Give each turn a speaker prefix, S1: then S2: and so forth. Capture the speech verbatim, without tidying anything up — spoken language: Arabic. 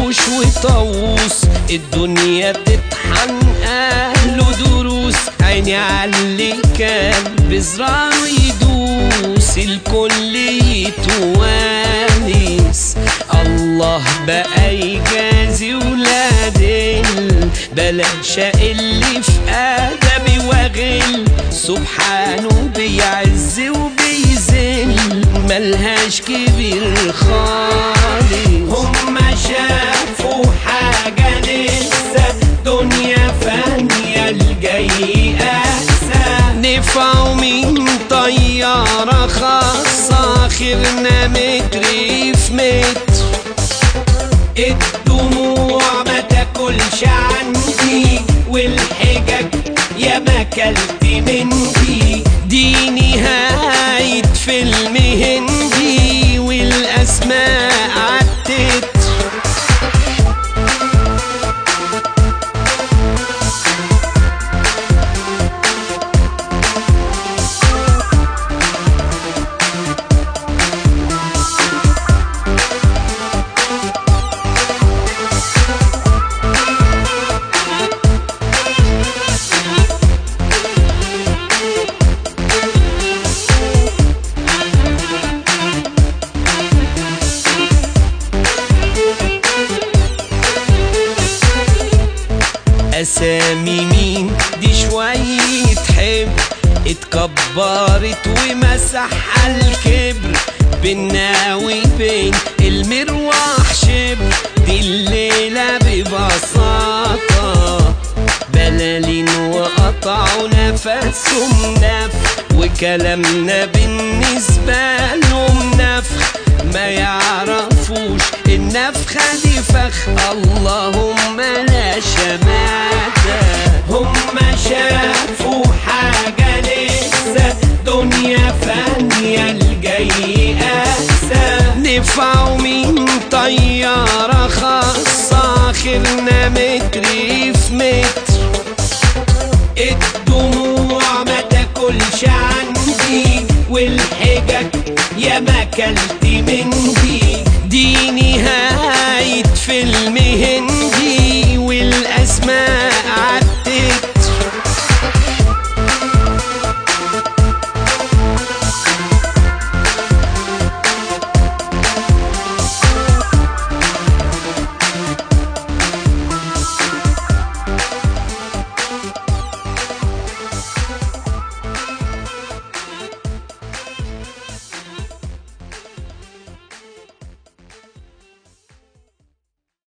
S1: وحوش وطاووس، الدنيا تطحن اهله دروس. عيني عاللي كان بزراره يدوس، الكل يتوانس. الله بقى يجازي ولاد البلاشة اللي في ادبي وغل، سبحانه بيعز وبيذل، ملهاش كبير خالص. هما شافوا حاجة لسه، دنيا فانية الجاي أحسن. نفعوا من طيارة خاصة، خيرنا متر في متر. الدموع ما تاكلش عندي، والحجج يا ما كلت مني. دي نهاية فيلم هندي والأسماء عدت. أسامي مين دي شوية حب، اتكبرت ومسحها الكبر. بينا وبين المروح شبر، دي الليلة ببساطة بلالين وقطعوا نفسهم نف، وكلامنا بالنسبة لهم نفخ. ما يعرفوش النفخة دي فخ، اللهم لا شماتة. هما شافوا حاجة لسه، دنيا فانية الجاي أحسن. نفعوا من طيارة خاصة، خيرنا متر في متر. الدموع ما تاكلش عندي، والحجج يا ما كلت مني. دي نهاية فيلم هندي والأسماء